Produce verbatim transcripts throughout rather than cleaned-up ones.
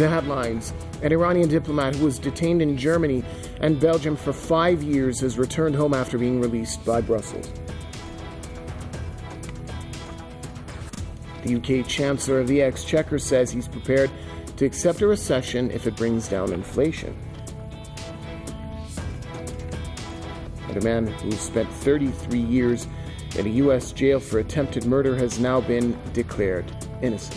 The headlines: an Iranian diplomat who was detained in Germany and Belgium for five years has returned home after being released by Brussels. The U K Chancellor of the Exchequer says he's prepared to accept a recession if it brings down inflation. And a man who spent thirty-three years in a U S jail for attempted murder has now been declared innocent.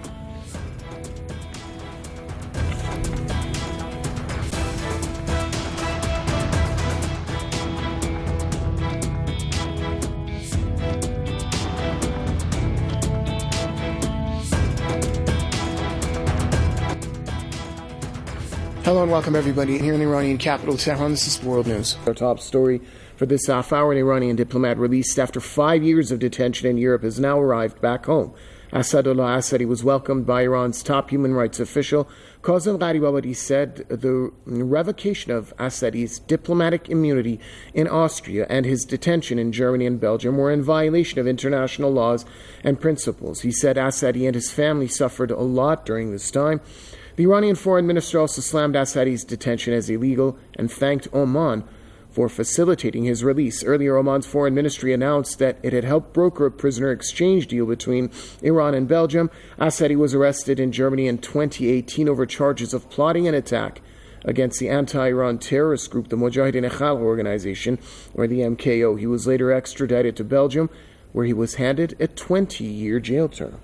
Hello and welcome everybody here in the Iranian capital, Tehran. This is World News. Our top story for this half hour: an Iranian diplomat released after five years of detention in Europe has now arrived back home. Asadullah Assadi was welcomed by Iran's top human rights official. Kazem Gharibabadi said the revocation of Assadi's diplomatic immunity in Austria and his detention in Germany and Belgium were in violation of international laws and principles. He said Assadi and his family suffered a lot during this time. The Iranian foreign minister also slammed Assadi's detention as illegal and thanked Oman for facilitating his release. Earlier, Oman's foreign ministry announced that it had helped broker a prisoner exchange deal between Iran and Belgium. Assadi was arrested in Germany in twenty eighteen over charges of plotting an attack against the anti-Iran terrorist group, the Mujahideen Khalq organization, or the M K O. He was later extradited to Belgium, where he was handed a twenty-year jail term.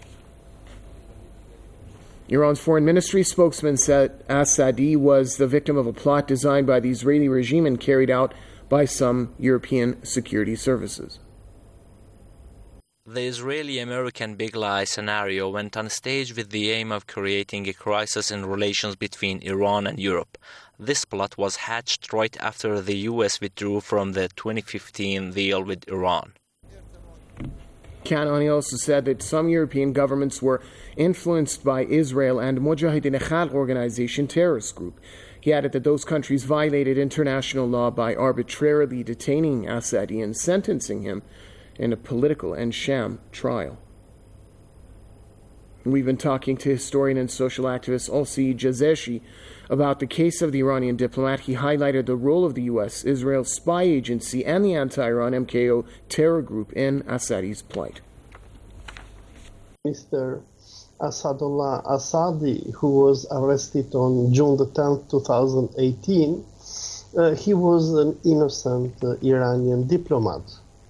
Iran's foreign ministry spokesman said Assadi was the victim of a plot designed by the Israeli regime and carried out by some European security services. The Israeli-American big lie scenario went on stage with the aim of creating a crisis in relations between Iran and Europe. This plot was hatched right after the U S withdrew from the twenty fifteen deal with Iran. Kanani also said that some European governments were influenced by Israel and Mujahideen Khalq organization terrorist group. He added that those countries violated international law by arbitrarily detaining Assadi and sentencing him in a political and sham trial. We've been talking to historian and social activist Olsi Jazeshi about the case of the Iranian diplomat. He highlighted the role of the U S, Israel's spy agency, and the anti-Iran M K O terror group in Assadi's plight. Mister Asadullah Assadi, who was arrested on June the tenth, twenty eighteen, uh, he was an innocent uh, Iranian diplomat.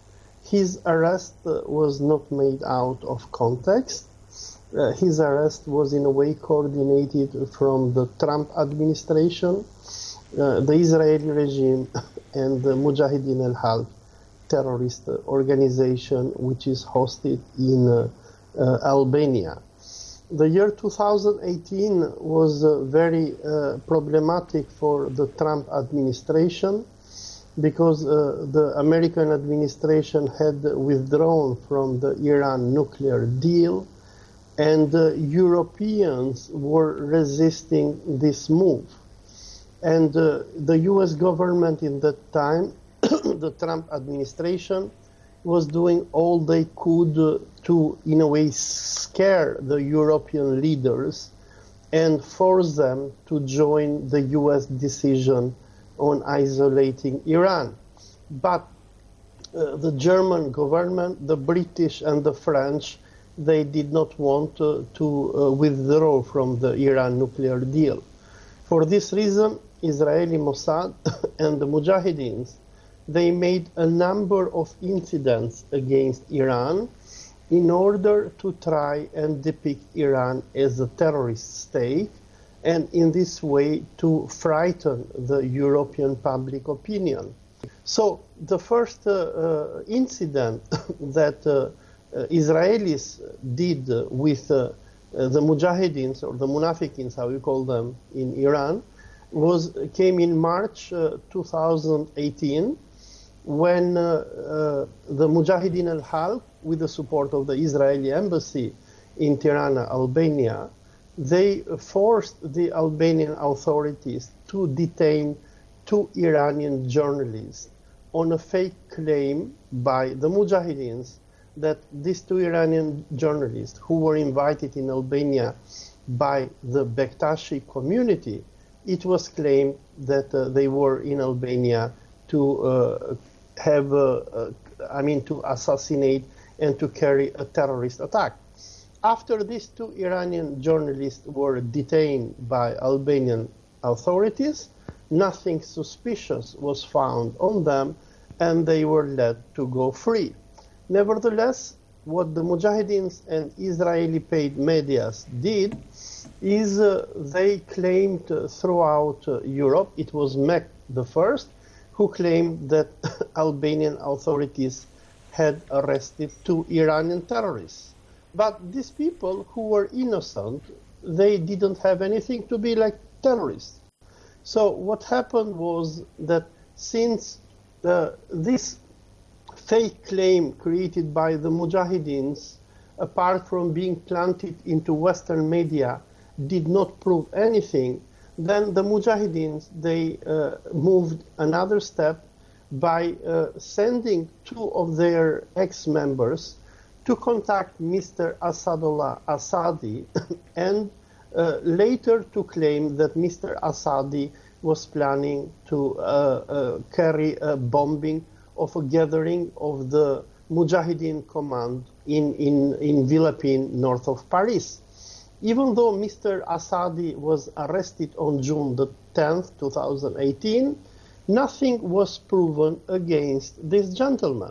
His arrest uh, was not made out of context. Uh, his arrest was in a way coordinated from the Trump administration, uh, the Israeli regime, and the Mujahideen al-Khalq terrorist organization, which is hosted in uh, uh, Albania. The year two thousand eighteen was uh, very uh, problematic for the Trump administration because uh, the American administration had withdrawn from the Iran nuclear deal, and uh, Europeans were resisting this move. And uh, the U S government in that time, the Trump administration, was doing all they could uh, to, in a way, scare the European leaders and force them to join the U S decision on isolating Iran. But uh, the German government, the British and the French, they did not want uh, to uh, withdraw from the Iran nuclear deal. For this reason, Israeli Mossad and the Mujahideens, they made a number of incidents against Iran in order to try and depict Iran as a terrorist state, and in this way to frighten the European public opinion. So the first uh, uh, incident that uh, Uh, Israelis did uh, with uh, uh, the Mujahideens, or the Munafiqins, how you call them in Iran, was came in March uh, two thousand eighteen, when uh, uh, the Mujahideen al-Khalq, with the support of the Israeli embassy in Tirana, Albania, they forced the Albanian authorities to detain two Iranian journalists on a fake claim by the Mujahideens that these two Iranian journalists who were invited in Albania by the Bektashi community, it was claimed that uh, they were in Albania to uh, have, uh, uh, I mean, to assassinate and to carry a terrorist attack. After these two Iranian journalists were detained by Albanian authorities, nothing suspicious was found on them, and they were let to go free. Nevertheless, what the Mujahideens and Israeli paid medias did is uh, they claimed uh, throughout uh, Europe, it was M E C the first, who claimed that Albanian authorities had arrested two Iranian terrorists. But these people who were innocent, they didn't have anything to be like terrorists. So what happened was that since uh, this fake claim created by the Mujahideens, apart from being planted into Western media, did not prove anything, then the Mujahideens, they uh, moved another step by uh, sending two of their ex-members to contact Mister Asadullah Assadi and uh, later to claim that Mister Assadi was planning to uh, uh, carry a bombing of a gathering of the Mujahideen command in, in, in Villepin, north of Paris. Even though Mister Assadi was arrested on June the tenth, two thousand eighteen, nothing was proven against this gentleman.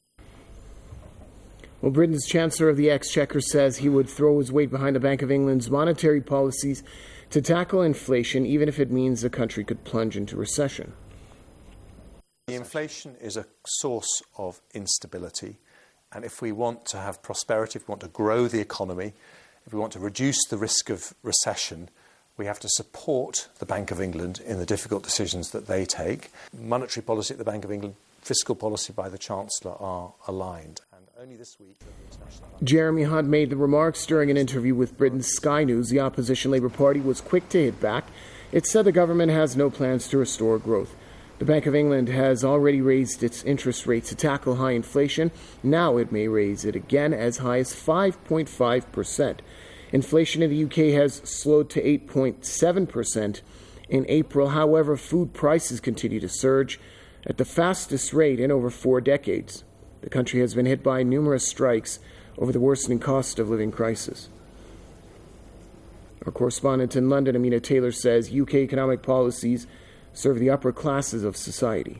Well, Britain's Chancellor of the Exchequer says he would throw his weight behind the Bank of England's monetary policies to tackle inflation, even if it means the country could plunge into recession. The inflation is a source of instability, and if we want to have prosperity, if we want to grow the economy, if we want to reduce the risk of recession, we have to support the Bank of England in the difficult decisions that they take. Monetary policy at the Bank of England, fiscal policy by the Chancellor are aligned. And only this week, the International Bank... Jeremy Hunt made the remarks during an interview with Britain's Sky News. The opposition Labour Party was quick to hit back. It said the government has no plans to restore growth. The Bank of England has already raised its interest rate to tackle high inflation. Now it may raise it again as high as five point five percent. Inflation in the U K has slowed to eight point seven percent in April. However, food prices continue to surge at the fastest rate in over four decades. The country has been hit by numerous strikes over the worsening cost of living crisis. Our correspondent in London, Amina Taylor, says U K economic policies serve the upper classes of society.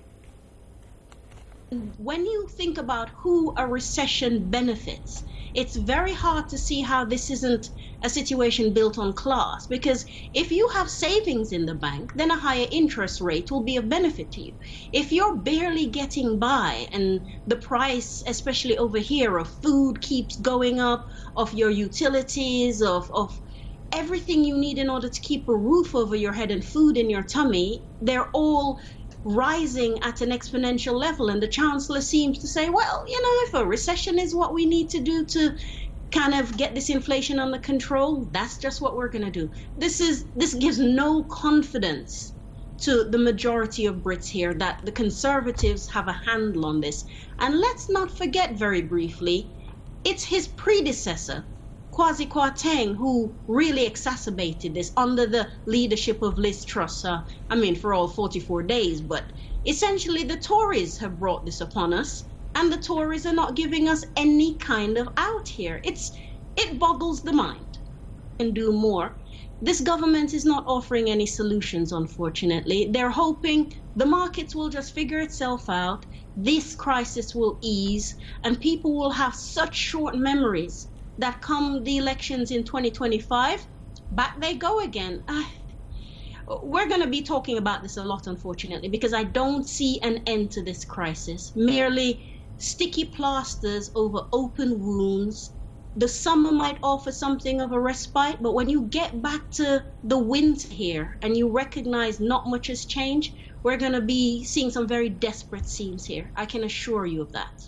When you think about who a recession benefits, it's very hard to see how this isn't a situation built on class, because if you have savings in the bank, then a higher interest rate will be of benefit to you. If you're barely getting by and the price, especially over here, of food keeps going up, of your utilities, of, of everything you need in order to keep a roof over your head and food in your tummy, they're all rising at an exponential level. And the Chancellor seems to say, well, you know, if a recession is what we need to do to kind of get this inflation under control, that's just what we're going to do. This is this gives no confidence to the majority of Brits here that the Conservatives have a handle on this. And let's not forget, very briefly, it's his predecessor, Kwasi Kwarteng, who really exacerbated this under the leadership of Liz Truss. Uh, I mean, for all forty-four days, but essentially the Tories have brought this upon us, and the Tories are not giving us any kind of out here. It's it boggles the mind. And do more. This government is not offering any solutions, unfortunately. They're hoping the markets will just figure itself out, this crisis will ease, and people will have such short memories that come the elections in twenty twenty-five, back they go again. Uh, we're going to be talking about this a lot, unfortunately, because I don't see an end to this crisis. Merely sticky plasters over open wounds. The summer might offer something of a respite, but when you get back to the winter here and you recognize not much has changed, we're going to be seeing some very desperate scenes here. I can assure you of that.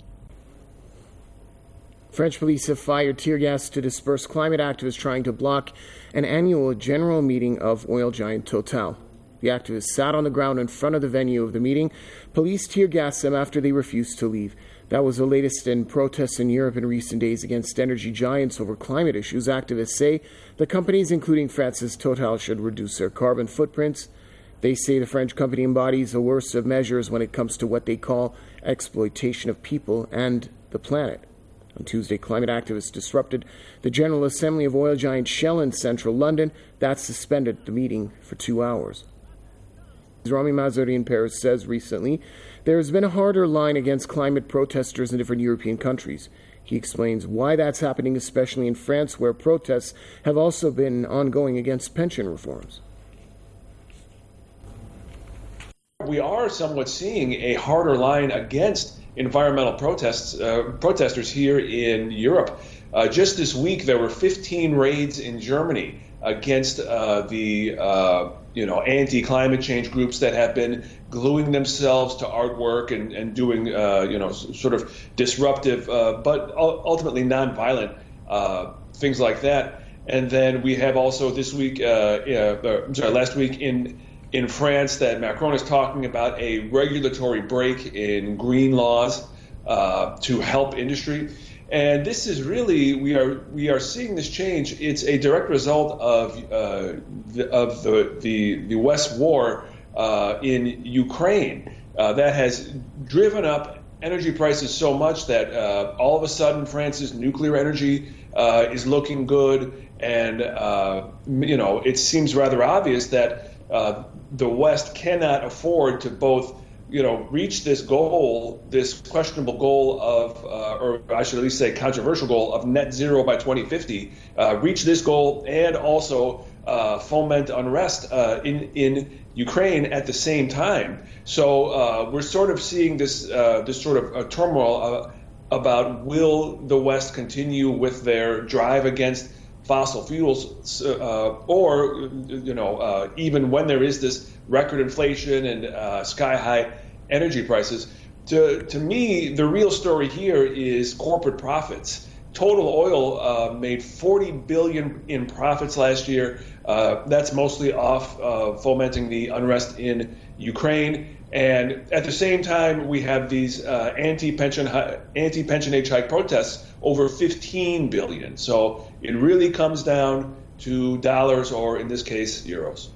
French police have fired tear gas to disperse climate activists trying to block an annual general meeting of oil giant Total. The activists sat on the ground in front of the venue of the meeting. Police tear gassed them after they refused to leave. That was the latest in protests in Europe in recent days against energy giants over climate issues. Activists say the companies, including France's Total, should reduce their carbon footprints. They say the French company embodies the worst of measures when it comes to what they call exploitation of people and the planet. On Tuesday, climate activists disrupted the General Assembly of oil giant Shell in central London. That suspended the meeting for two hours. Rami Mazari in Paris says recently there has been a harder line against climate protesters in different European countries. He explains why that's happening, especially in France, where protests have also been ongoing against pension reforms. We are somewhat seeing a harder line against environmental protests, uh, protesters here in Europe. Uh, just this week, there were fifteen raids in Germany against uh, the uh, you know anti-climate change groups that have been gluing themselves to artwork and, and doing uh, you know sort of disruptive, uh, but ultimately non-violent uh, things like that. And then we have also this week, uh, uh, I'm sorry, last week in. In France, that Macron is talking about a regulatory break in green laws uh, to help industry, and this is really we are we are seeing this change. It's a direct result of uh, the, of the the the West war uh, in Ukraine uh, that has driven up energy prices so much that uh, all of a sudden France's nuclear energy uh, is looking good, and uh, you know it seems rather obvious that. Uh, the West cannot afford to both, you know, reach this goal, this questionable goal of, uh, or I should at least say controversial goal of net zero by twenty fifty, uh, reach this goal and also uh, foment unrest uh, in, in Ukraine at the same time. So uh, we're sort of seeing this, uh, this sort of uh, turmoil uh, about will the West continue with their drive against fossil fuels, uh, or you know, uh, even when there is this record inflation and uh, sky-high energy prices. To to me, the real story here is corporate profits. Total Oil uh, made forty billion dollars in profits last year. Uh, that's mostly off uh, fomenting the unrest in Ukraine. And at the same time, we have these uh, anti-pension anti-pension age hike protests over fifteen billion dollars. So it really comes down to dollars, or in this case, euros.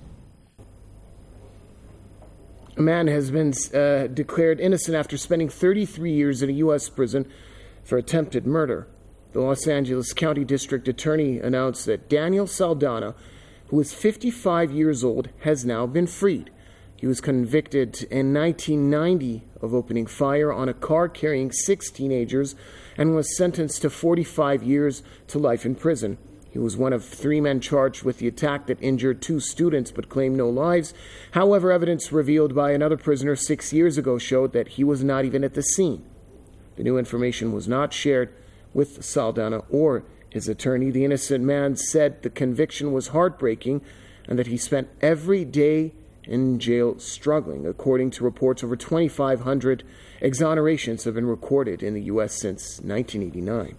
A man has been uh, declared innocent after spending thirty-three years in a U S prison for attempted murder. The Los Angeles County District Attorney announced that Daniel Saldana, who is fifty-five years old, has now been freed. He was convicted in nineteen ninety of opening fire on a car carrying six teenagers and was sentenced to forty-five years to life in prison. He was one of three men charged with the attack that injured two students but claimed no lives. However, evidence revealed by another prisoner six years ago showed that he was not even at the scene. The new information was not shared with Saldana or his attorney. The innocent man said the conviction was heartbreaking and that he spent every day in jail struggling. According to reports, over twenty-five hundred exonerations have been recorded in the U S since nineteen eighty-nine.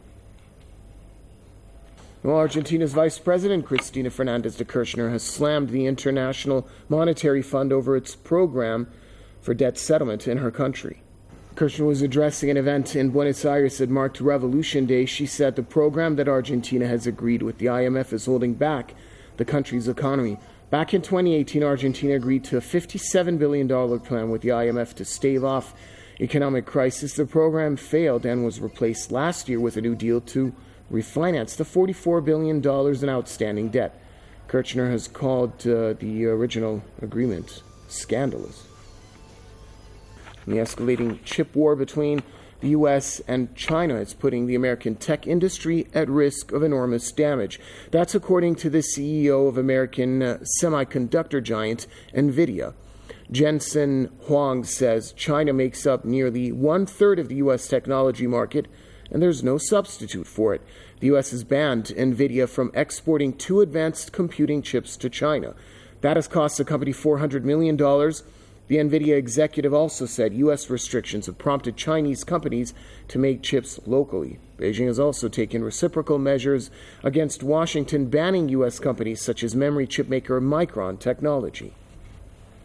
Well, Argentina's Vice President, Cristina Fernández de Kirchner, has slammed the International Monetary Fund over its program for debt settlement in her country. Kirchner was addressing an event in Buenos Aires that marked Revolution Day. She said the program that Argentina has agreed with the I M F is holding back the country's economy. Back in twenty eighteen, Argentina agreed to a fifty-seven billion dollars plan with the I M F to stave off economic crisis. The program failed and was replaced last year with a new deal to refinance the forty-four billion dollars in outstanding debt. Kirchner has called uh, the original agreement scandalous. The escalating chip war between the U S and China is putting the American tech industry at risk of enormous damage. That's according to the C E O of American uh, semiconductor giant NVIDIA. Jensen Huang says China makes up nearly one-third of the U S technology market, and there's no substitute for it. The U S has banned NVIDIA from exporting two advanced computing chips to China. That has cost the company four hundred million dollars. The NVIDIA executive also said U S restrictions have prompted Chinese companies to make chips locally. Beijing has also taken reciprocal measures against Washington, banning U S companies such as memory chip maker Micron Technology.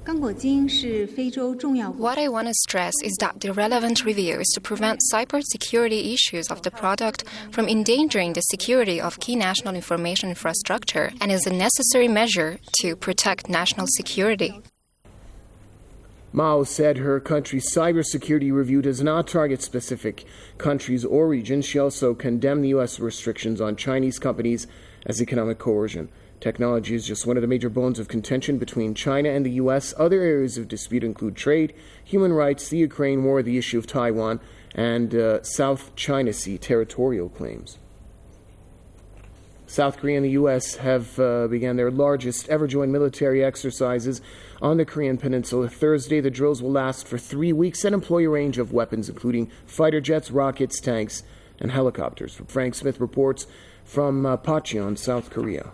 What I want to stress is that the relevant review is to prevent cybersecurity issues of the product from endangering the security of key national information infrastructure and is a necessary measure to protect national security. Mao said her country's cybersecurity review does not target specific countries or regions. She also condemned the U S restrictions on Chinese companies as economic coercion. Technology is just one of the major bones of contention between China and the U S. Other areas of dispute include trade, human rights, the Ukraine war, the issue of Taiwan, and uh, South China Sea territorial claims. South Korea and the U S have uh, began their largest ever joint military exercises on the Korean peninsula. Thursday, the drills will last for three weeks and employ a range of weapons, including fighter jets, rockets, tanks, and helicopters. Frank Smith reports from uh, Pachyon, South Korea.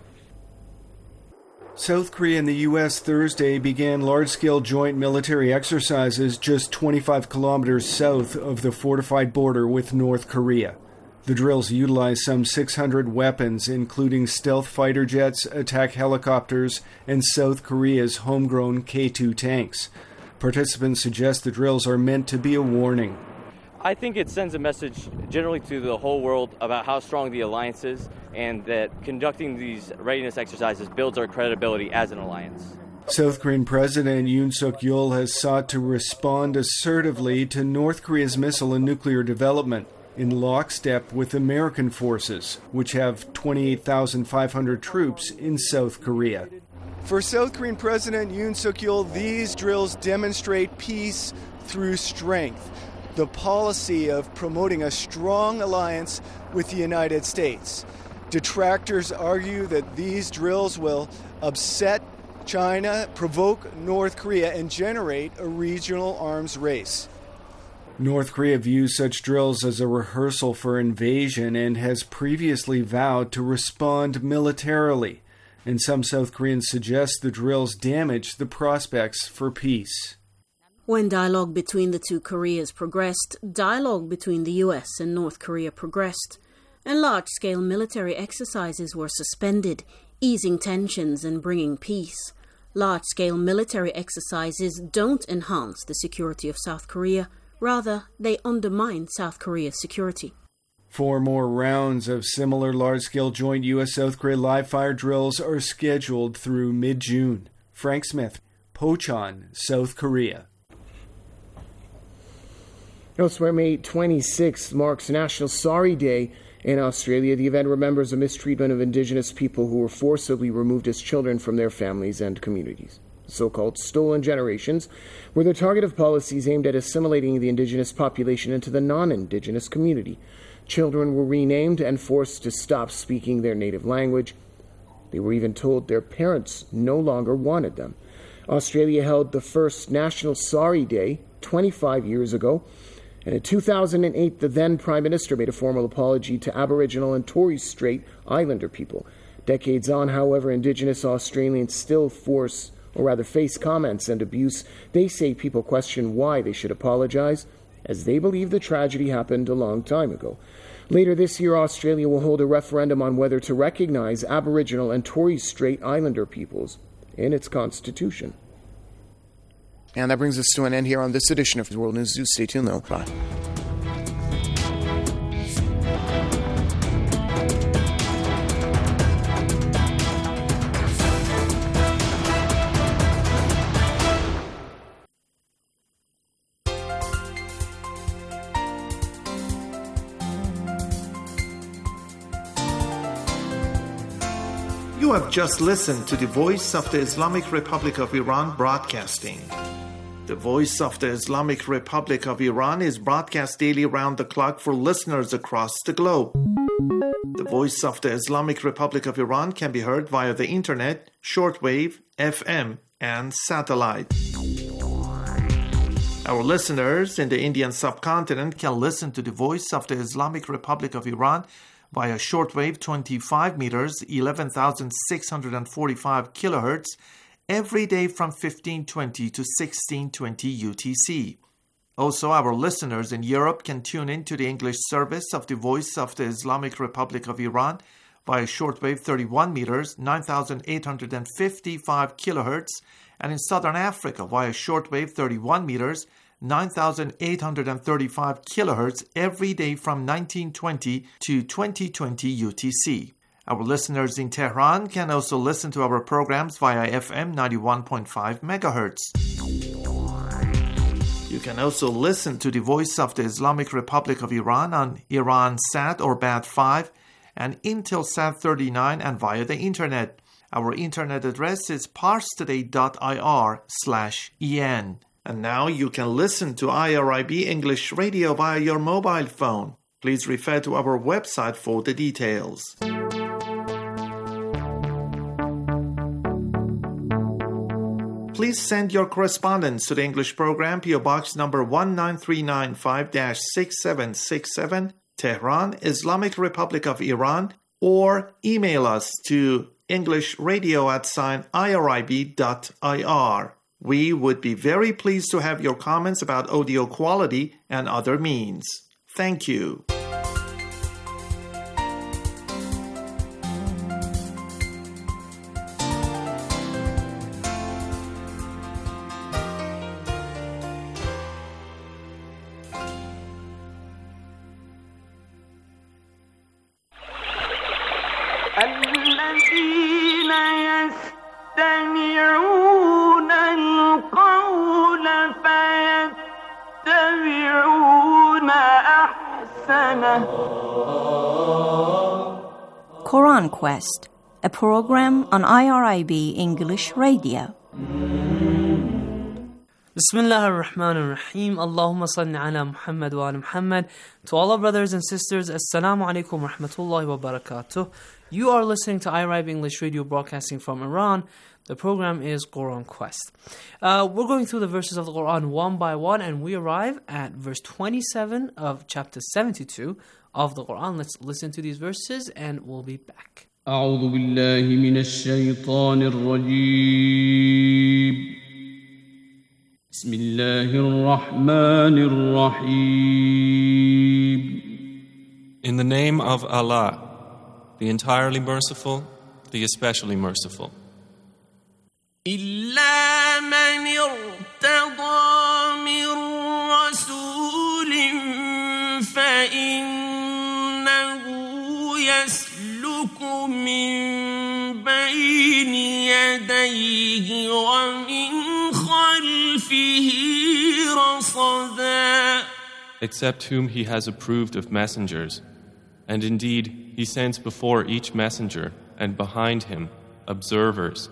South Korea and the U S Thursday began large-scale joint military exercises just twenty-five kilometers south of the fortified border with North Korea. The drills utilize some six hundred weapons, including stealth fighter jets, attack helicopters, and South Korea's homegrown K two tanks. Participants suggest the drills are meant to be a warning. I think it sends a message generally to the whole world about how strong the alliance is and that conducting these readiness exercises builds our credibility as an alliance. South Korean President Yoon Suk-yeol has sought to respond assertively to North Korea's missile and nuclear development in lockstep with American forces, which have twenty-eight thousand five hundred troops in South Korea. For South Korean President Yoon Suk-yeol, these drills demonstrate peace through strength, the policy of promoting a strong alliance with the United States. Detractors argue that these drills will upset China, provoke North Korea, and generate a regional arms race. North Korea views such drills as a rehearsal for invasion and has previously vowed to respond militarily. And some South Koreans suggest the drills damage the prospects for peace. When dialogue between the two Koreas progressed, dialogue between the U S and North Korea progressed, and large-scale military exercises were suspended, easing tensions and bringing peace. Large-scale military exercises don't enhance the security of South Korea. Rather, they undermine South Korea's security. Four more rounds of similar large-scale joint U S-South Korea live-fire drills are scheduled through mid-June. Frank Smith, Pocheon, South Korea. Elsewhere, May twenty-sixth marks National Sorry Day in Australia. The event remembers a mistreatment of Indigenous people who were forcibly removed as children from their families and communities. So-called stolen generations were the target of policies aimed at assimilating the Indigenous population into the non-Indigenous community. Children were renamed and forced to stop speaking their native language. They were even told their parents no longer wanted them. Australia held the first National Sorry Day twenty-five years ago. And in two thousand eight, the then Prime Minister made a formal apology to Aboriginal and Torres Strait Islander people. Decades on, however, Indigenous Australians still force, or rather face comments and abuse. They say people question why they should apologize, as they believe the tragedy happened a long time ago. Later this year, Australia will hold a referendum on whether to recognize Aboriginal and Torres Strait Islander peoples in its constitution. And that brings us to an end here on this edition of World News. Do stay tuned, though. Bye. You have just listened to the Voice of the Islamic Republic of Iran broadcasting. The Voice of the Islamic Republic of Iran is broadcast daily round the clock for listeners across the globe. The Voice of the Islamic Republic of Iran can be heard via the internet, shortwave, F M, and satellite. Our listeners in the Indian subcontinent can listen to the Voice of the Islamic Republic of Iran via shortwave twenty-five meters, eleven thousand six hundred forty-five kilohertz, every day from fifteen twenty to sixteen twenty U T C. Also, our listeners in Europe can tune in to the English service of the Voice of the Islamic Republic of Iran via shortwave thirty-one meters, nine thousand eight hundred fifty-five kilohertz, and in Southern Africa via shortwave thirty-one meters, nine thousand eight hundred thirty-five kilohertz every day from nineteen twenty to twenty twenty U T C. Our listeners in Tehran can also listen to our programs via F M ninety-one point five megahertz. You can also listen to the Voice of the Islamic Republic of Iran on Iransat or B A D five and Intelsat thirty-nine and via the internet. Our internet address is parstoday.ir slash en. And now you can listen to I R I B English Radio via your mobile phone. Please refer to our website for the details. Please send your correspondence to the English program, P O Box number one nine three nine five dash six seven six seven, Tehran, Islamic Republic of Iran, or email us to englishradio at sign irib dot ir. We would be very pleased to have your comments about audio quality and other means. Thank you. الذين يستمعون القول فيتبعون أحسنه. Quran Quest, a program on I R I B English Radio. Bismillah ar-Rahman ar-Rahim. Allahumma salli ala Muhammad wa ala Muhammad. To all our brothers and sisters, Assalamu alaikum wa rahmatullahi wa barakatuh. You are listening to I R I B English Radio broadcasting from Iran. The program is Quran Quest. Uh, we're going through the verses of the Quran one by one, and we arrive at verse twenty-seven of chapter seventy-two of the Quran. Let's listen to these verses and we'll be back. أعوذ بالله من الشيطان الرجيم بسم الله الرحمن الرحيم. In the name of Allah, the entirely merciful, the especially merciful. إلا من ارتضى من رسول فإنه يسلك من بين يديه ومن خلفه رصدا. Except whom he has approved of messengers. And indeed, he sends before each messenger and behind him observers.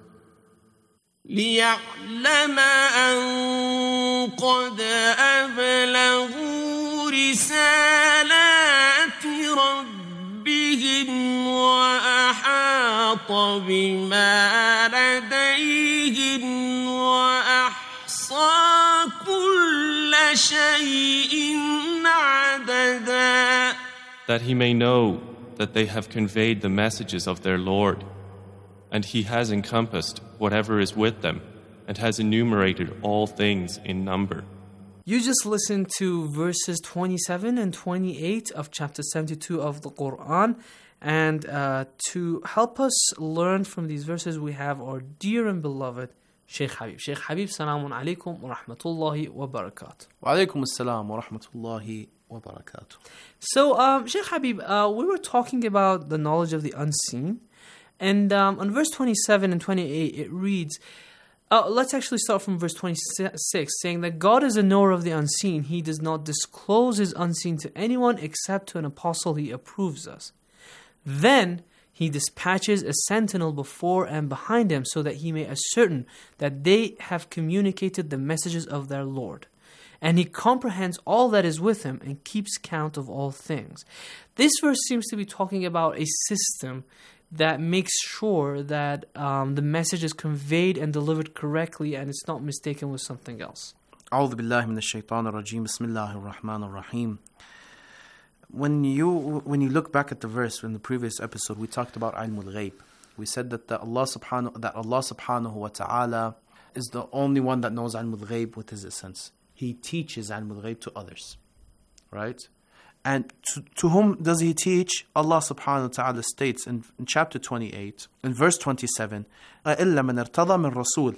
ليعلم أن قد أبلغوا رسالات ربهم وأحاط بما لديهم وأحصى كل شيء عددا. That he may know that they have conveyed the messages of their Lord, and he has encompassed whatever is with them, and has enumerated all things in number. You just listened to verses twenty-seven and twenty-eight of chapter seventy-two of the Quran, and uh, to help us learn from these verses, we have our dear and beloved Sheikh Habib. Sheikh Habib, salamun alaikum wa rahmatullahi wa barakatuh. Wa alaikum assalam wa rahmatullahi wa barakatuh. So, um, Sheikh Habib, uh, we were talking about the knowledge of the unseen, and um, on verse twenty-seven and twenty-eight, it reads, uh, let's actually start from verse twenty-six, saying that God is a knower of the unseen. He does not disclose his unseen to anyone except to an apostle he approves us. Then he dispatches a sentinel before and behind him so that he may ascertain that they have communicated the messages of their Lord. And he comprehends all that is with him and keeps count of all things. This verse seems to be talking about a system that makes sure that um, the message is conveyed and delivered correctly and it's not mistaken with something else. أعوذ بالله من الشيطان الرجيم بسم الله الرحمن الرحيم. When you when you look back at the verse in the previous episode, we talked about ilmul ghaib. We said that the Allah subhanahu that Allah subhanahu wa ta'ala is the only one that knows ilmul ghaib with his essence. He teaches ilmul ghaib to others, right? And to, to whom does he teach? Allah subhanahu wa ta'ala states in, in chapter twenty-eight, in verse twenty-seven, إِلَّا مَنْ ارْتَضَى مِنْ رَسُولٍ.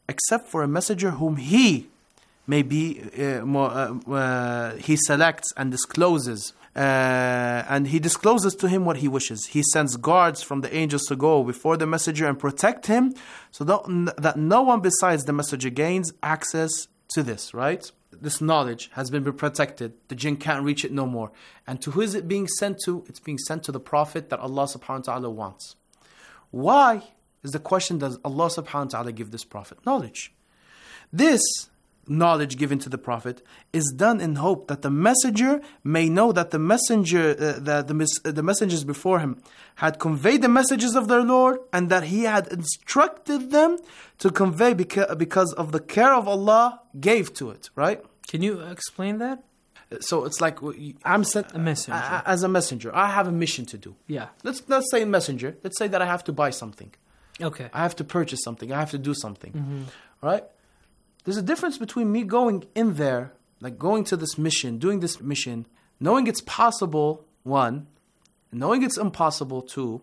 except for a messenger whom he maybe uh, more, uh, uh, he selects and discloses. Uh, and he discloses to him what he wishes. He sends guards from the angels to go before the messenger and protect him, so that, that no one besides the messenger gains access to this, right? This knowledge has been protected. The jinn can't reach it no more. And to who is it being sent to? It's being sent to the Prophet that Allah subhanahu wa ta'ala wants. Why is the question, does Allah subhanahu wa ta'ala give this Prophet knowledge? This knowledge given to the Prophet is done in hope that the messenger may know that the messenger, uh, that the, mes- the messengers before him had conveyed the messages of their Lord, and that he had instructed them to convey beca- because of the care of Allah gave to it, right? Can you explain that? So it's like I'm sent a messenger. uh, as a messenger. I have a mission to do. Yeah. Let's let's say messenger. Let's say that I have to buy something. Okay. I have to purchase something. I have to do something. Mm-hmm. Right? There's a difference between me going in there, like going to this mission, doing this mission, knowing it's possible, one, knowing it's impossible, two,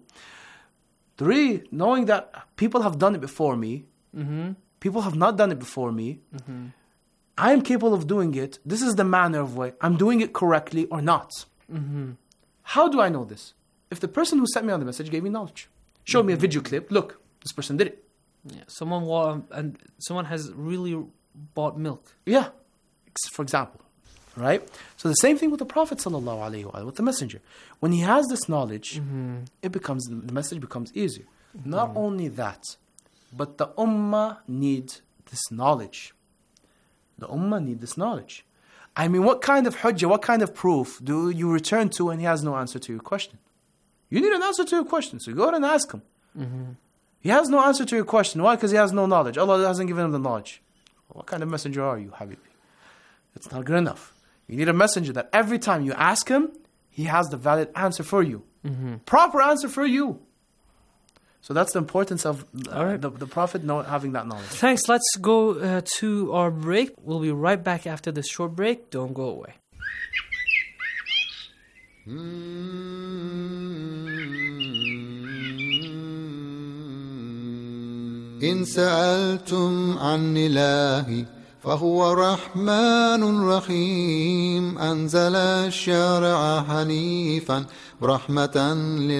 three, knowing that people have done it before me, mm-hmm. people have not done it before me, mm-hmm. I am capable of doing it, this is the manner of way, I'm doing it correctly or not. Mm-hmm. How do I know this? If the person who sent me on the message gave me knowledge, showed mm-hmm. me a video clip, look, this person did it. Yeah, someone wa- and someone has really bought milk. Yeah, for example, right? So the same thing with the Prophet sallallahu alaihi wasallam, with the messenger. When he has this knowledge, mm-hmm. it becomes the message becomes easier. Mm-hmm. Not only that, but the ummah need this knowledge. The ummah need this knowledge. I mean, what kind of hujjah, what kind of proof do you return to when he has no answer to your question? You need an answer to your question, so go ahead and ask him. Mm-hmm. He has no answer to your question. Why? Because he has no knowledge. Allah hasn't given him the knowledge. Well, what kind of messenger are you, Habibi? It's not good enough. You need a messenger that every time you ask him, he has the valid answer for you. Mm-hmm. Proper answer for you. So that's the importance of uh, right. the, the Prophet know, having that knowledge. Thanks. Let's go uh, to our break. We'll be right back after this short break. Don't go away. إن سألتم عن إلهي فهو رحمن رحيم أنزل الشرع حنيفا رحمة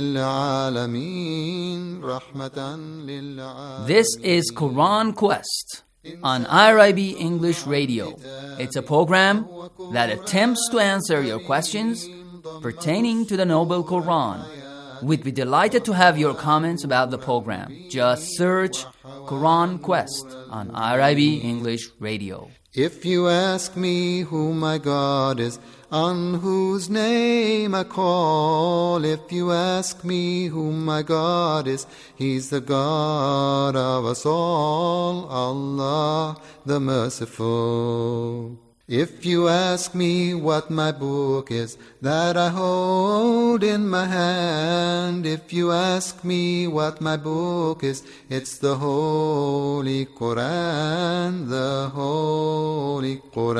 للعالمين رحمة للعالمين. This is Quran Quest on I R I B English Radio. It's a program that attempts to answer your questions pertaining to the Noble Quran. We'd be delighted to have your comments about the program. Just search Quran Quest on I R I B English Radio. If you ask me who my God is, on whose name I call, if you ask me who my God is, He's the God of us all, Allah the Merciful. If you ask me what my book is that I hold in my hand, if you ask me what my book is, it's the Holy Quran, the Holy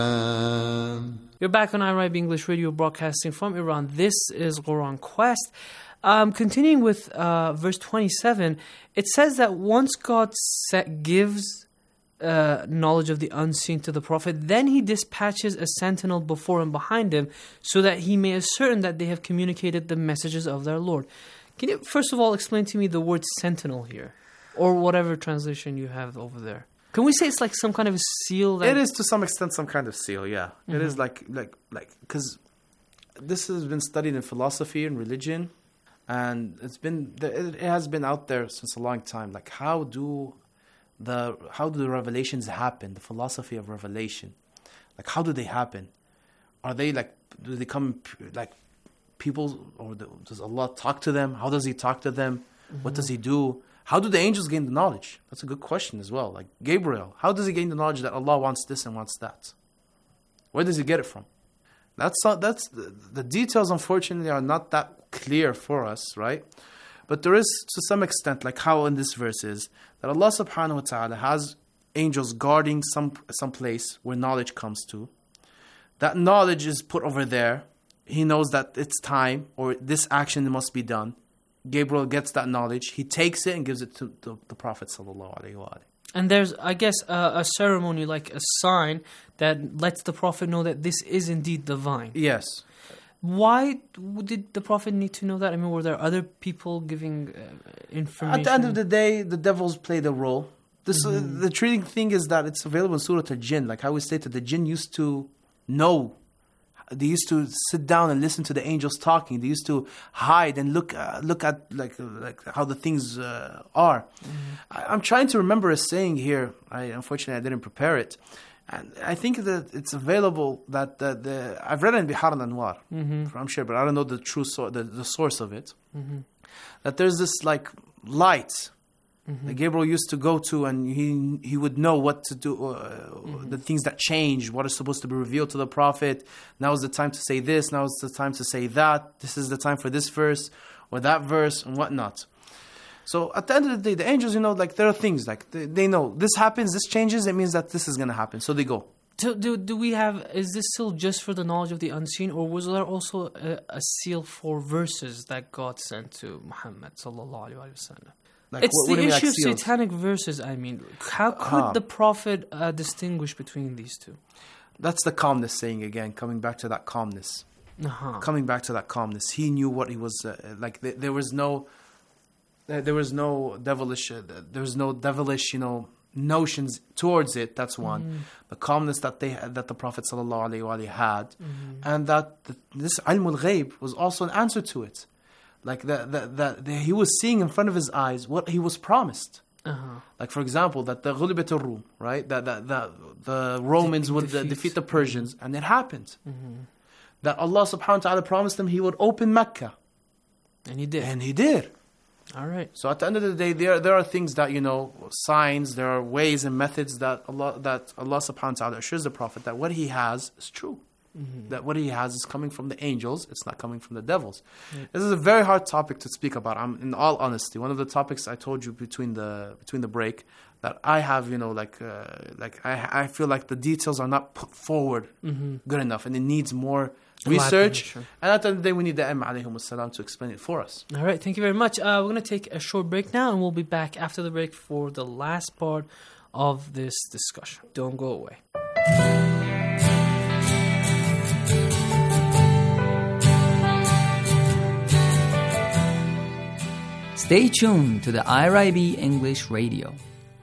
Quran. You're back on I R I B English Radio, broadcasting from Iran. This is Quran Quest. Um, continuing with uh, verse twenty-seven, it says that once God set, gives Uh, knowledge of the unseen to the Prophet, then he dispatches a sentinel before and behind him so that he may ascertain that they have communicated the messages of their Lord. Can you first of all explain to me the word sentinel here, or whatever translation you have over there? Can we say it's like some kind of a seal? That It is to some extent some kind of seal, yeah. Mm-hmm. It is like, like, like, because this has been studied in philosophy and religion, and it's been, it has been out there since a long time. Like, how do The how do the revelations happen? The philosophy of revelation, like how do they happen? Are they like do they come like people, or the, does Allah talk to them? How does He talk to them? Mm-hmm. What does He do? How do the angels gain the knowledge? That's a good question as well. Like Gabriel, how does he gain the knowledge that Allah wants this and wants that? Where does he get it from? That's not, that's the, the details. Unfortunately, are not that clear for us, right? But there is, to some extent, like how in this verse is, that Allah subhanahu wa ta'ala has angels guarding some some place where knowledge comes to. That knowledge is put over there. He knows that it's time, or this action must be done. Gabriel gets that knowledge. He takes it and gives it to the, the Prophet sallallahu alaihi wasallam. And there's, I guess, a, a ceremony, like a sign that lets the Prophet know that this is indeed divine. Yes. Why did the Prophet need to know that? I mean, were there other people giving uh, information? At the end of the day, the devils played a role. This Mm-hmm. uh, the treating thing is that it's available in Surah Al-Jinn. Like how we stated, the jinn used to know. They used to sit down and listen to the angels talking. They used to hide and look uh, look at like like how the things uh, are. Mm-hmm. I, I'm trying to remember a saying here. I unfortunately I didn't prepare it. And I think that it's available that the, the I've read it in Bihar al-Anwar, Mhm. I'm sure, but I don't know the true so, the, the source of it. Mhm. That there's this like light Mhm. that Gabriel used to go to, and he he would know what to do, uh, the things that change, what is supposed to be revealed to the Prophet. Now is the time to say this. Now is the time to say that. This is the time for this verse or that verse and whatnot. So at the end of the day, the angels, you know, like there are things like they, they know this happens, this changes. It means that this is going to happen. So they go. Do, do do we have? Is this still just for the knowledge of the unseen, or was there also a, a seal for verses that God sent to Muhammad sallallahu alaihi wasallam? Like, It's what- what the do you mean, issue like of seals? satanic verses. I mean, how could Ah. the Prophet uh, distinguish between these two? That's the calmness saying again, coming back to that calmness. Uh-huh. Coming back to that calmness. He knew what he was, uh, like th- there was no, uh, there was no devilish, uh, there was no devilish, you know, notions towards it. That's one. Mhm. The calmness that they had, that the Prophet sallallahu alaihi wasallam had, Mhm. and that the, this ilmul ghaib was also an answer to it. Like that, that, that, that he was seeing in front of his eyes what he was promised. Uh-huh. Like for example, that the Ghulibat al-Rum, right? That, that, that the Romans De- would defeat. defeat. defeat the Persians, and it happened. Mhm. That Allah subhanahu wa ta'ala promised them He would open Mecca. And He did. And He did. All right. So at the end of the day, there there are things that, you know, signs, there are ways and methods that Allah that Allah subhanahu wa ta'ala assures the Prophet that what he has is true. Mhm. That what he has is coming from the angels, it's not coming from the devils. Right. This is a very hard topic to speak about. I'm in all honesty. One of the topics I told you between the between the break that I have, you know, like uh, like I I feel like the details are not put forward Mhm. good enough, and it needs more research. Elaboration. And at the end of the day, we need the Imam alayhi salam to explain it for us. All right, thank you very much. Uh, we're going to take a short break now, and we'll be back after the break for the last part of this discussion. Don't go away. Stay tuned to the I R I B English Radio.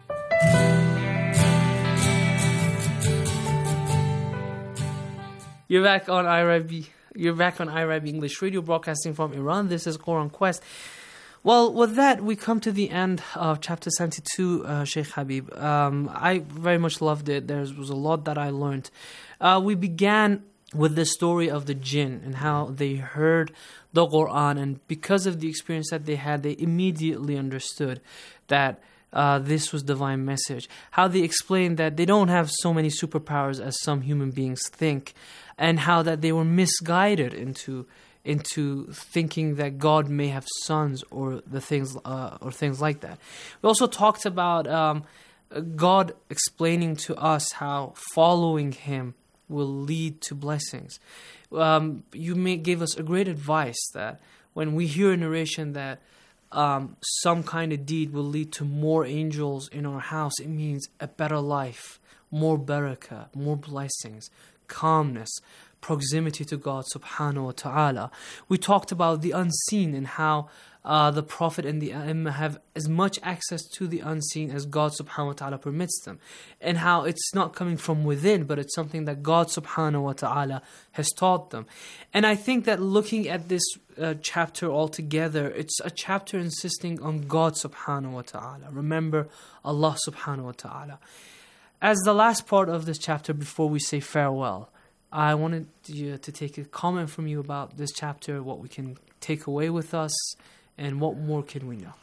You're back on I R I B. You're back on I R I B English Radio, broadcasting from Iran. This is Quran Quest. Well, with that, we come to the end of chapter seventy-two, uh, Sheikh Habib. Um, I very much loved it. There was a lot that I learned. Uh, we began with the story of the jinn and how they heard the Quran, and because of the experience that they had, they immediately understood that uh, this was divine message. How they explained that they don't have so many superpowers as some human beings think, and how that they were misguided into into thinking that God may have sons or the things uh, or things like that. We also talked about um, God explaining to us how following Him will lead to blessings. Um, you may give us a great advice that when we hear a narration that um, some kind of deed will lead to more angels in our house, it means a better life, more barakah, more blessings, calmness, proximity to God subhanahu wa ta'ala. We talked about the unseen and how uh, the Prophet and the A'immah have as much access to the unseen as God subhanahu wa ta'ala permits them, and how it's not coming from within, but it's something that God subhanahu wa ta'ala has taught them. And I think that looking at this uh, chapter altogether, it's a chapter insisting on God subhanahu wa ta'ala. Remember Allah subhanahu wa ta'ala. As the last part of this chapter, before we say farewell, I wanted you to take a comment from you about this chapter, what we can take away with us, and what more can we know?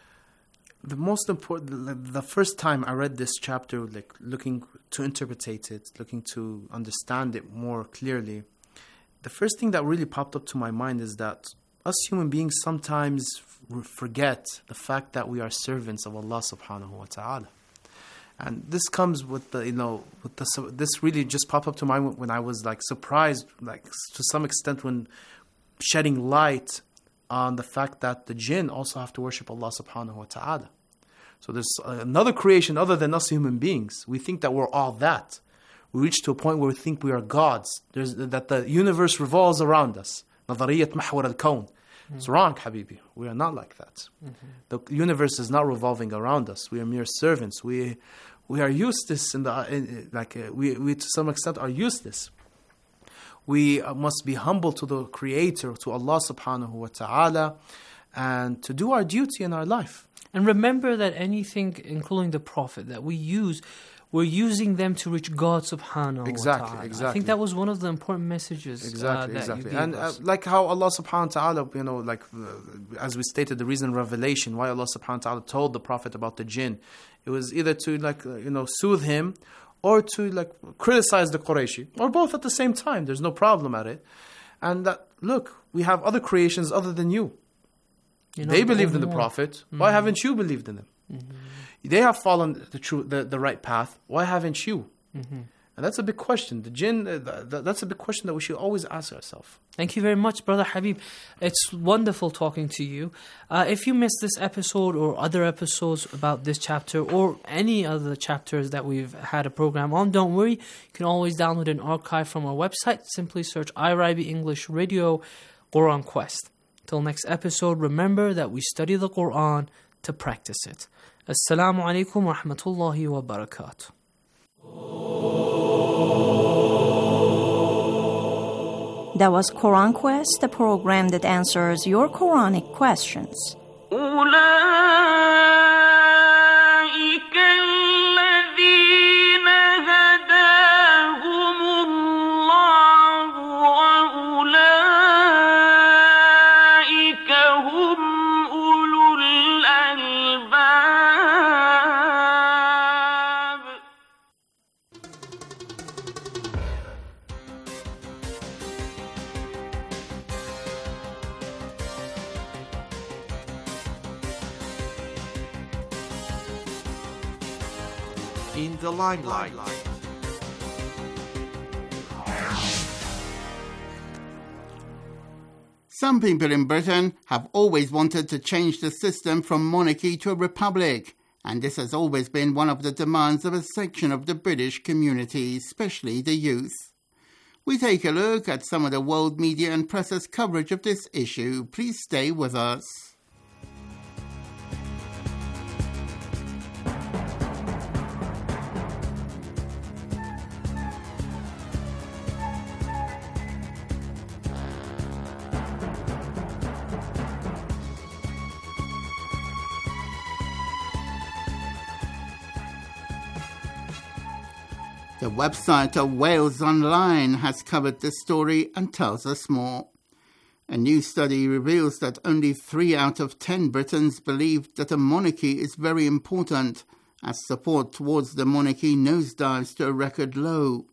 The most important, the first time I read this chapter, like looking to interpret it, looking to understand it more clearly, the first thing that really popped up to my mind is that us human beings sometimes forget the fact that we are servants of Allah subhanahu wa ta'ala. And this comes with the, you know, with the, this really just popped up to mind when I was like surprised, like to some extent, when shedding light on the fact that the jinn also have to worship Allah subhanahu wa ta'ala. So there's another creation other than us human beings. We think that we're all that. We reach to a point where we think we are gods. There's, that the universe revolves around us. نظرية محور الكون. It's wrong, Habibi. We are not like that. Mm-hmm. The universe is not revolving around us. We are mere servants. We we are useless in the in, like uh, we we to some extent are useless. We uh, must be humble to the Creator, to Allah Subhanahu wa Taala, and to do our duty in our life. And remember that anything, including the Prophet, that we use, we're using them to reach God Subhanahu exactly, wa Ta'ala. Exactly. I think that was one of the important messages. Exactly, uh, that exactly. you And uh, like how Allah Subhanahu wa Ta'ala, you know, like uh, as we stated, the reason Revelation, why Allah Subhanahu wa Ta'ala told the Prophet about the jinn, it was either to like uh, you know soothe him, or to like criticize the Qurayshi, or both at the same time. There's no problem at it. And that, look, we have other creations other than you. you know, they believed in the Prophet. Mm-hmm. Why haven't you believed in them? Mm-hmm. They have followed the true, the, the right path. Why haven't you? Mm-hmm. And that's a big question. The jinn, uh, th- that's a big question that we should always ask ourselves. Thank you very much, Brother Habib. It's wonderful talking to you. Uh, if you missed this episode or other episodes about this chapter or any other chapters that we've had a program on, don't worry. You can always download an archive from our website. Simply search I R I B English Radio Quran Quest. Till next episode, remember that we study the Quran to practice it. Assalamu alaikum wa rahmatullahi wa barakatuh. That was Quran Quest, a program that answers your Quranic questions. In the limelight. Some people in Britain have always wanted to change the system from monarchy to a republic, and this has always been one of the demands of a section of the British community, especially the youth. We take a look at some of the world media and press's coverage of this issue. Please stay with us. The website of Wales Online has covered this story and tells us more. A new study reveals that only three out of ten Britons believe that a monarchy is very important, as support towards the monarchy nosedives to a record low.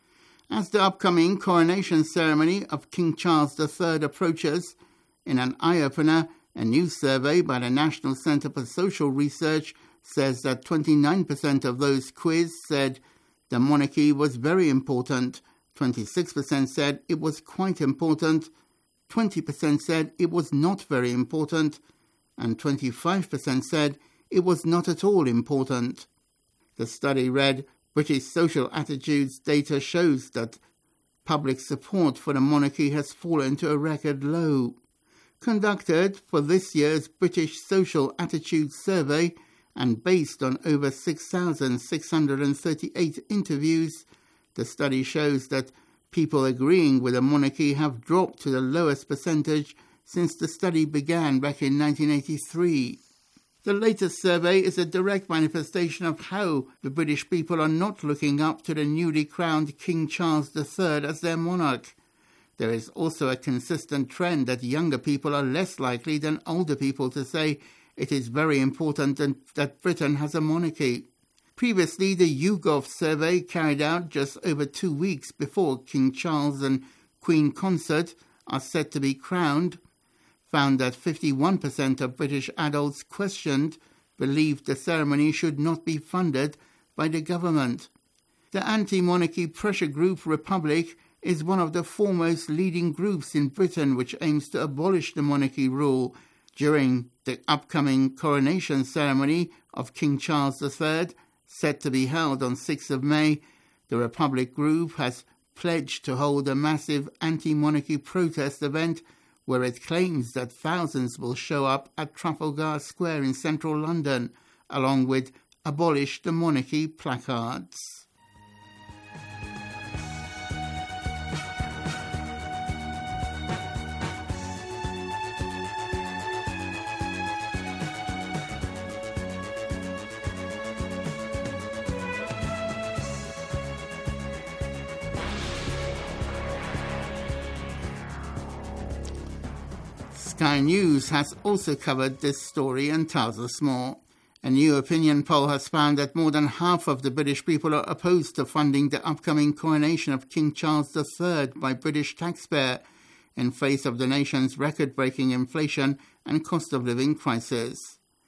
As the upcoming coronation ceremony of King Charles the Third approaches, in an eye-opener, a new survey by the National Centre for Social Research says that twenty-nine percent of those quizzed said the monarchy was very important, twenty-six percent said it was quite important, twenty percent said it was not very important, and twenty-five percent said it was not at all important. The study read, British social attitudes data shows that public support for the monarchy has fallen to a record low. Conducted for this year's British Social Attitudes Survey, and based on over six thousand six hundred thirty-eight interviews, the study shows that people agreeing with a monarchy have dropped to the lowest percentage since the study began back in nineteen eighty-three. The latest survey is a direct manifestation of how the British people are not looking up to the newly crowned King Charles the Third as their monarch. There is also a consistent trend that younger people are less likely than older people to say it is very important that Britain has a monarchy. Previously, the YouGov survey, carried out just over two weeks before King Charles and Queen Consort are set to be crowned, found that fifty-one percent of British adults questioned believed the ceremony should not be funded by the government. The anti-monarchy pressure group Republic is one of the foremost leading groups in Britain which aims to abolish the monarchy rule. During The upcoming coronation ceremony of King Charles the Third, set to be held on sixth of May, the Republic Group has pledged to hold a massive anti-monarchy protest event where it claims that thousands will show up at Trafalgar Square in central London, along with Abolish the Monarchy placards. Sky News has also covered this story and tells us more. A new opinion poll has found that more than half of the British people are opposed to funding the upcoming coronation of King Charles the Third by British taxpayer in face of the nation's record-breaking inflation and cost of living crisis.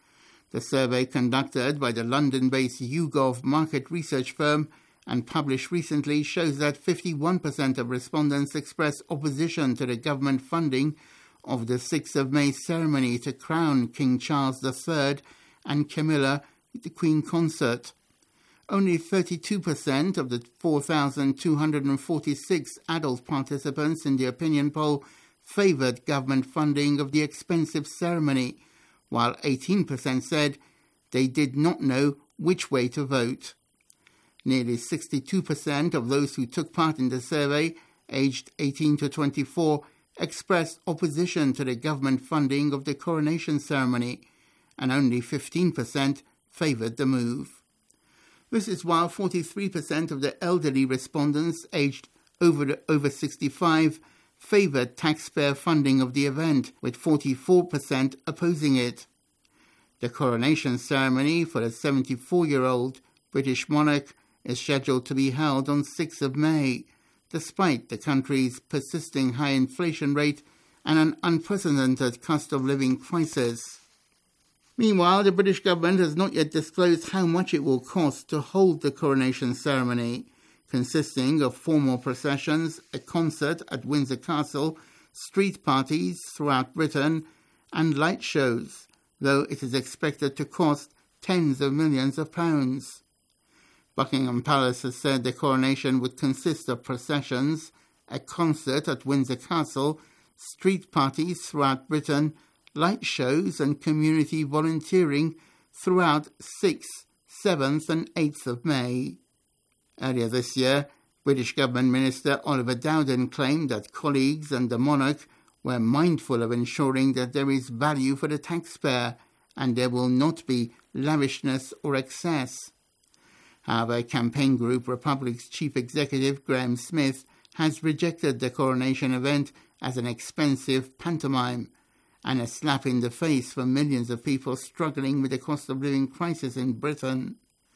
The survey conducted by the London-based YouGov market research firm and published recently shows that fifty-one percent of respondents expressed opposition to the government funding of the sixth of May ceremony to crown King Charles the Third and Camilla, the Queen Consort. Only thirty-two percent of the four thousand two hundred forty-six adult participants in the opinion poll favoured government funding of the expensive ceremony, while eighteen percent said they did not know which way to vote. Nearly sixty-two percent of those who took part in the survey, aged eighteen to twenty-four, expressed opposition to the government funding of the coronation ceremony, and only fifteen percent favoured the move. This is while forty-three percent of the elderly respondents aged over, the, over sixty-five favoured taxpayer funding of the event, with forty-four percent opposing it. The coronation ceremony for the seventy-four-year-old British monarch is scheduled to be held on sixth of May, despite the country's persisting high inflation rate and an unprecedented cost of living crisis. Meanwhile, the British government has not yet disclosed how much it will cost to hold the coronation ceremony, consisting of formal processions, a concert at Windsor Castle, street parties throughout Britain, and light shows, though it is expected to cost tens of millions of pounds. Buckingham Palace has said the coronation would consist of processions, a concert at Windsor Castle, street parties throughout Britain, light shows and community volunteering throughout sixth, seventh and eighth of May. Earlier this year, British Government Minister Oliver Dowden claimed that colleagues and the monarch were mindful of ensuring that there is value for the taxpayer and there will not be lavishness or excess. However, campaign group Republic's chief executive Graham Smith has rejected the coronation event as an expensive pantomime and a slap in the face for millions of people struggling with the cost of living crisis in Britain.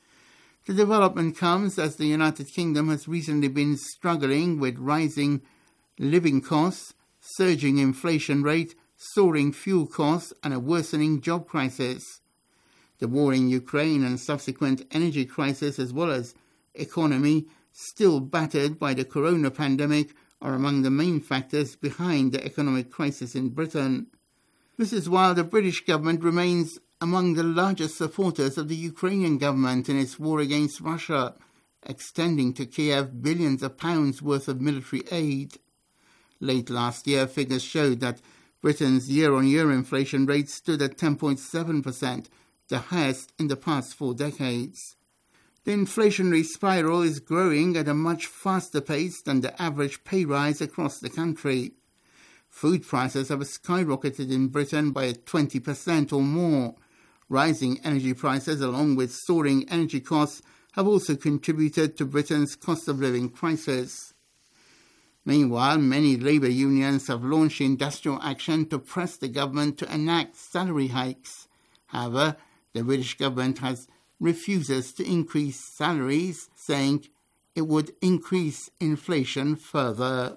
The development comes as the United Kingdom has recently been struggling with rising living costs, surging inflation rate, soaring fuel costs and a worsening job crisis. The war in Ukraine and subsequent energy crisis, as well as economy still battered by the corona pandemic, are among the main factors behind the economic crisis in Britain. This is while the British government remains among the largest supporters of the Ukrainian government in its war against Russia, extending to Kiev billions of pounds worth of military aid. Late last year, figures showed that Britain's year-on-year inflation rate stood at ten point seven percent, the highest in the past four decades. The inflationary spiral is growing at a much faster pace than the average pay rise across the country. Food prices have skyrocketed in Britain by twenty percent or more. Rising energy prices along with soaring energy costs have also contributed to Britain's cost of living crisis. Meanwhile, many labour unions have launched industrial action to press the government to enact salary hikes. However, the British government has refuses to increase salaries, saying it would increase inflation further.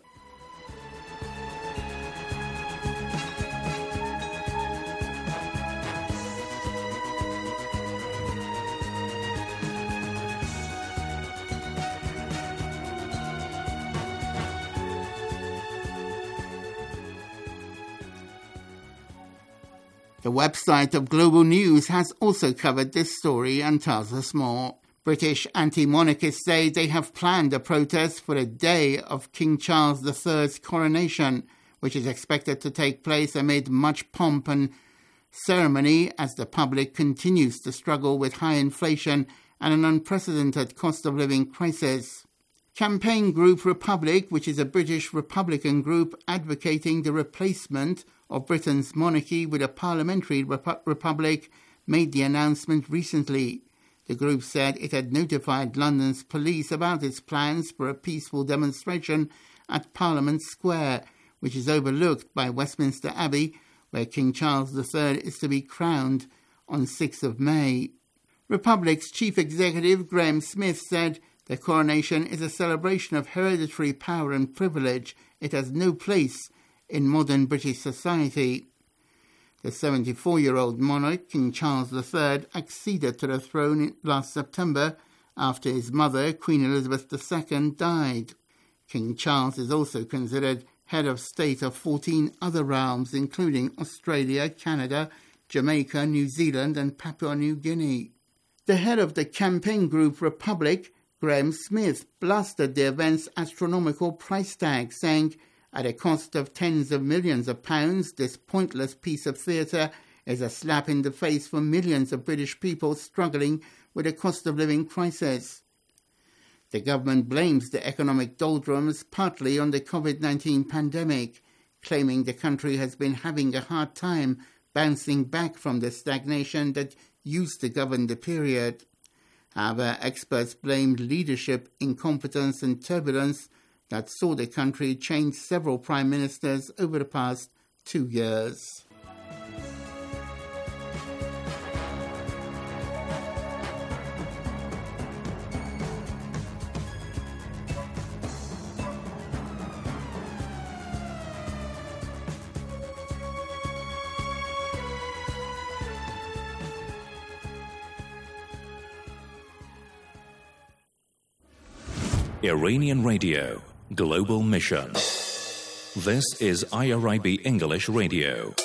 The website of Global News has also covered this story and tells us more. British anti-monarchists say they have planned a protest for the day of King Charles the third's coronation, which is expected to take place amid much pomp and ceremony as the public continues to struggle with high inflation and an unprecedented cost of living crisis. Campaign Group Republic, which is a British Republican group advocating the replacement of Britain's monarchy with a parliamentary rep- republic, made the announcement recently. The group said it had notified London's police about its plans for a peaceful demonstration at Parliament Square, which is overlooked by Westminster Abbey, where King Charles the third is to be crowned on sixth of May. Republic's chief executive, Graham Smith, said the coronation is a celebration of hereditary power and privilege. It has no place in modern British society. The seventy-four-year-old monarch, King Charles the third, acceded to the throne last September after his mother, Queen Elizabeth the second, died. King Charles is also considered head of state of fourteen other realms, including Australia, Canada, Jamaica, New Zealand and Papua New Guinea. The head of the campaign group Republic, Graham Smith, blasted the event's astronomical price tag, saying, "At a cost of tens of millions of pounds, this pointless piece of theatre is a slap in the face for millions of British people struggling with a cost of living crisis." The government blames the economic doldrums partly on the covid nineteen pandemic, claiming the country has been having a hard time bouncing back from the stagnation that used to govern the period. However, experts blamed leadership incompetence and turbulence that saw the country change several prime ministers over the past two years. Iranian Radio, Global Mission. This is I R I B English Radio.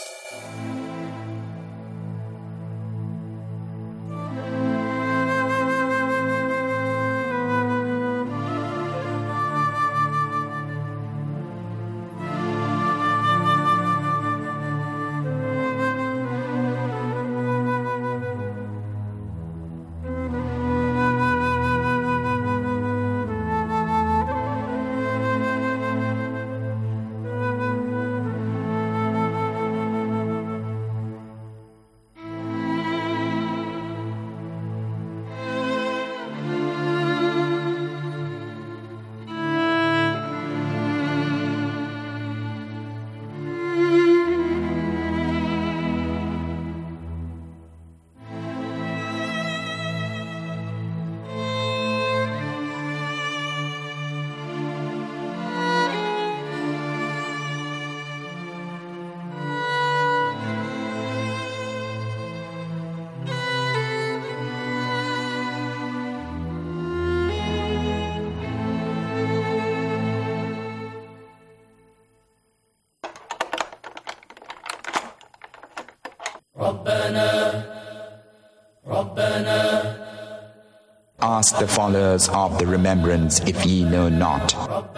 Ask the followers of the remembrance if ye know not.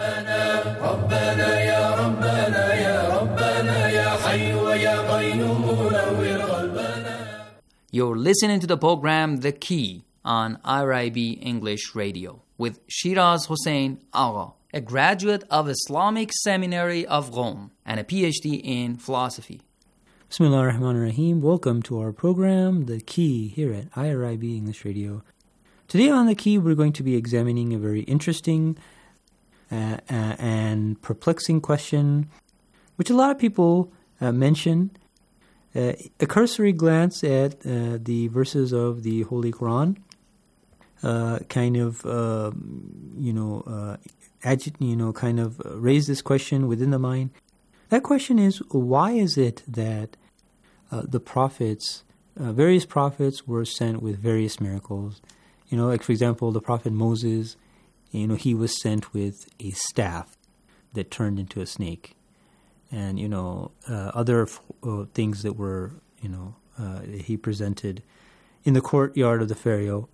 You're listening to the program The Key on I R I B English Radio with Shiraz Hossein Agha, a graduate of Islamic Seminary of Rome and a P H D in philosophy. Bismillah ar-Rahman ar-Rahim. Welcome to our program, The Key, here at I R I B English Radio. Today on The Key, we're going to be examining a very interesting uh, uh, and perplexing question, which a lot of people uh, mention. Uh, a cursory glance at uh, the verses of the Holy Quran uh, kind of, uh, you know, uh, agit- you know, kind of raise this question within the mind. That question is, why is it that uh, the prophets, uh, various prophets were sent with various miracles? You know, like for example, the prophet Moses, you know, he was sent with a staff that turned into a snake. And, you know, uh, other uh, things that were, you know, uh, he presented in the courtyard of the Pharaoh.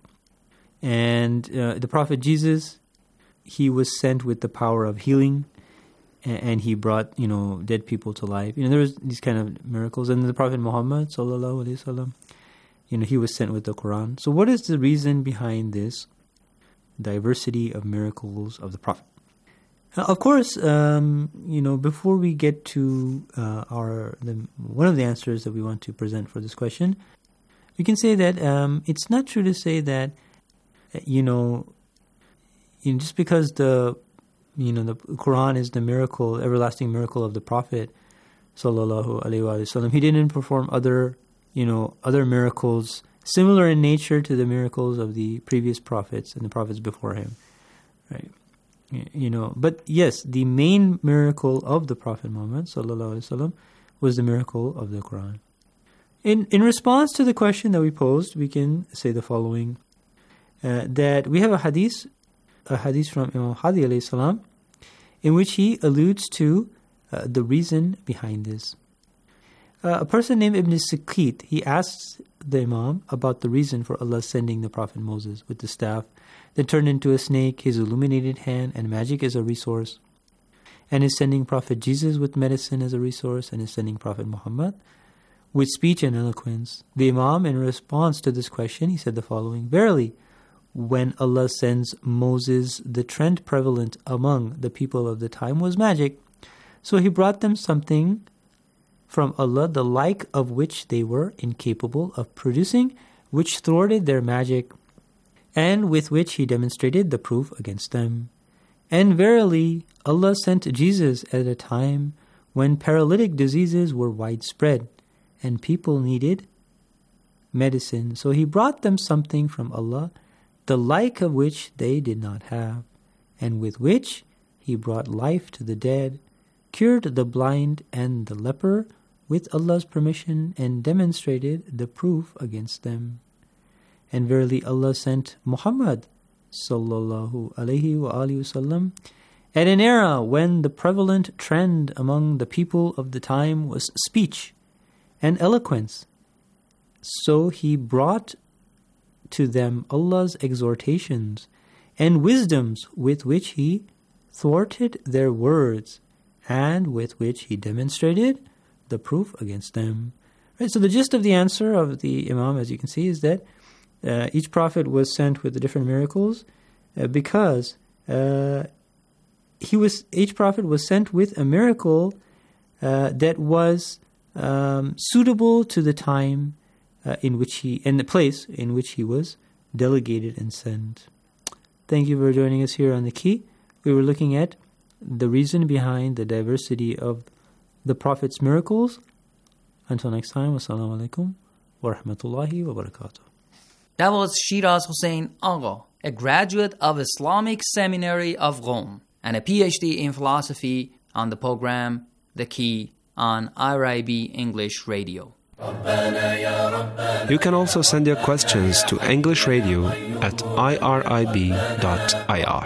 And uh, the Prophet Jesus, he was sent with the power of healing, and, and he brought, you know, dead people to life. You know, there was these kind of miracles. And the Prophet Muhammad, sallallahu alaihi wasallam, you know, he was sent with the Quran. So what is the reason behind this diversity of miracles of the Prophet? Uh, of course, um, you know, before we get to uh, our the, one of the answers that we want to present for this question, we can say that um, it's not true to say that, you know, you know, just because the, you know, the Quran is the miracle, everlasting miracle of the Prophet, sallallahu alaihi wasallam, he didn't perform other, you know, other miracles similar in nature to the miracles of the previous prophets and the prophets before him, right? You know, but yes, the main miracle of the Prophet Muhammad sallallahu alaihi wasallam was the miracle of the Quran. In in response to the question that we posed, we can say the following: uh, that we have a hadith, a hadith from Imam Hadi alayhi salam, in which he alludes to uh, the reason behind this. Uh, a person named Ibn Sikit, he asks the Imam about the reason for Allah sending the Prophet Moses with the staff that turned into a snake, his illuminated hand, and magic as a resource, and is sending Prophet Jesus with medicine as a resource, and is sending Prophet Muhammad with speech and eloquence. The Imam, in response to this question, he said the following: Verily, when Allah sends Moses, the trend prevalent among the people of the time was magic. So he brought them something from Allah, the like of which they were incapable of producing, which thwarted their magic, and with which he demonstrated the proof against them. And verily, Allah sent Jesus at a time when paralytic diseases were widespread, and people needed medicine. So he brought them something from Allah, the like of which they did not have, and with which he brought life to the dead, cured the blind and the leper with Allah's permission, and demonstrated the proof against them. And verily Allah sent Muhammad sallallahu alaihi wa alihi wasallam at an era when the prevalent trend among the people of the time was speech and eloquence. So he brought to them Allah's exhortations and wisdoms with which he thwarted their words, and with which he demonstrated the proof against them. Right, so the gist of the answer of the Imam, as you can see, is that uh, each prophet was sent with the different miracles uh, because uh, he was each prophet was sent with a miracle uh, that was um, suitable to the time uh, in which he and the place in which he was delegated and sent. Thank you for joining us here on The Key. We were looking at the reason behind the diversity of the Prophet's miracles. Until next time, wassalamu alaikum wa rahmatullahi wa barakatuh. That was Shiraz Hussein Agha, a graduate of Islamic Seminary of Rome and a P H D in philosophy, on the program The Key on I R I B English Radio. You can also send your questions to English Radio at I R I B dot I R.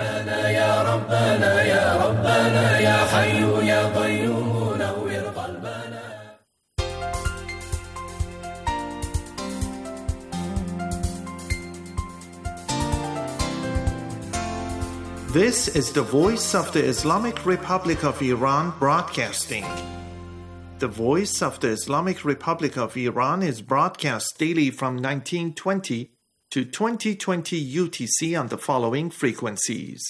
This is the Voice of the Islamic Republic of Iran broadcasting. The Voice of the Islamic Republic of Iran is broadcast daily from nineteen twenty to twenty twenty U T C on the following frequencies.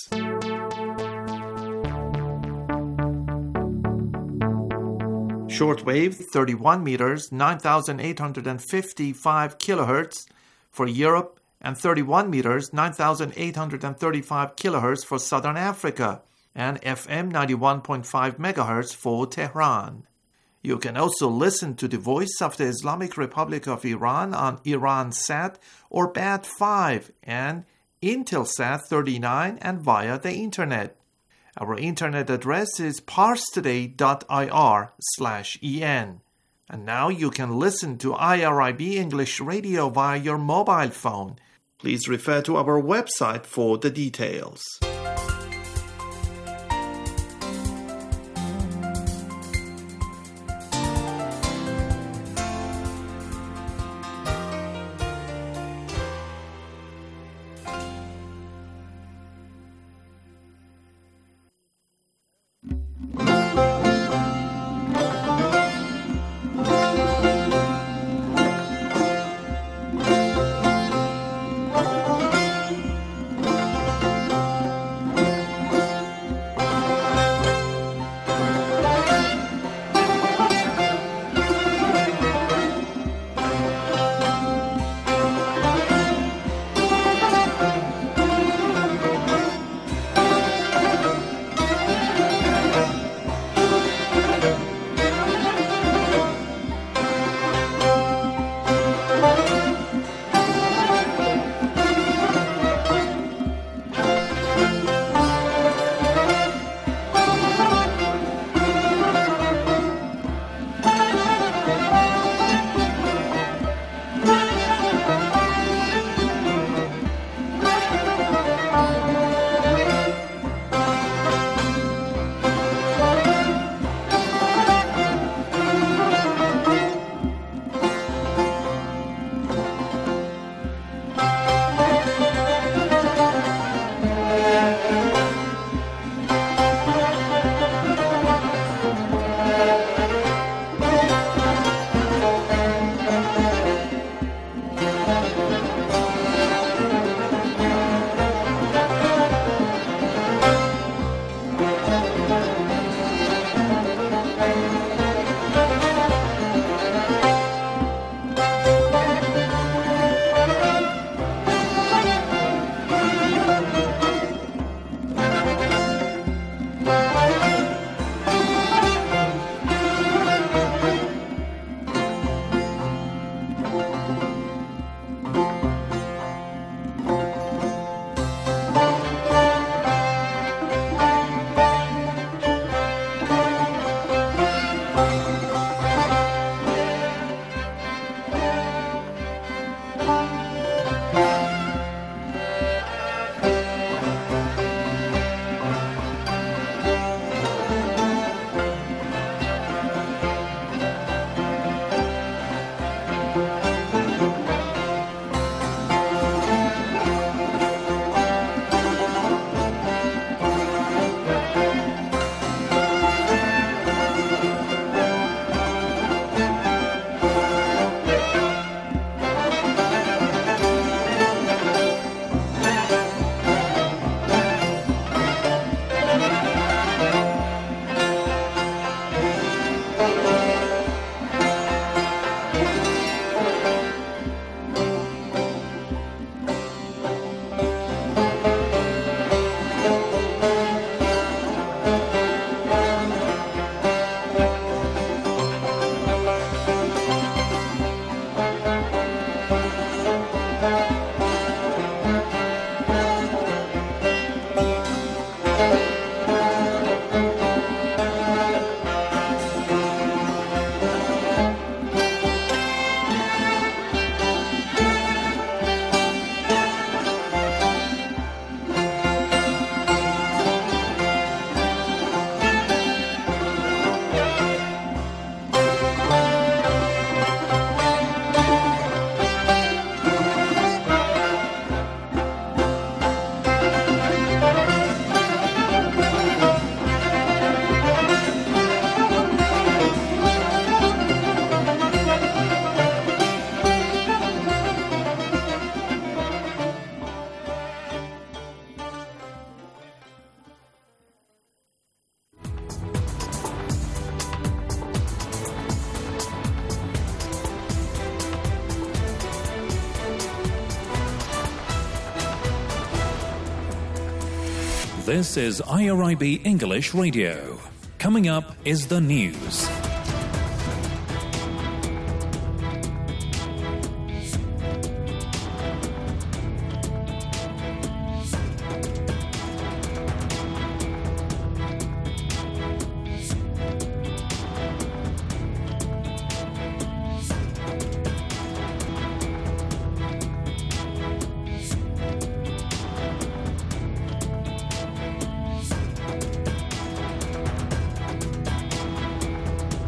Shortwave thirty-one meters, nine thousand eight hundred fifty-five kilohertz for Europe, and thirty-one meters, nine thousand eight hundred thirty-five kilohertz for Southern Africa, and F M ninety-one point five megahertz for Tehran. You can also listen to the Voice of the Islamic Republic of Iran on Iransat or B A T five and Intelsat thirty-nine and via the Internet. Our Internet address is parstoday.ir slash en. And now you can listen to I R I B English Radio via your mobile phone. Please refer to our website for the details. This is I R I B English Radio. Coming up is the news.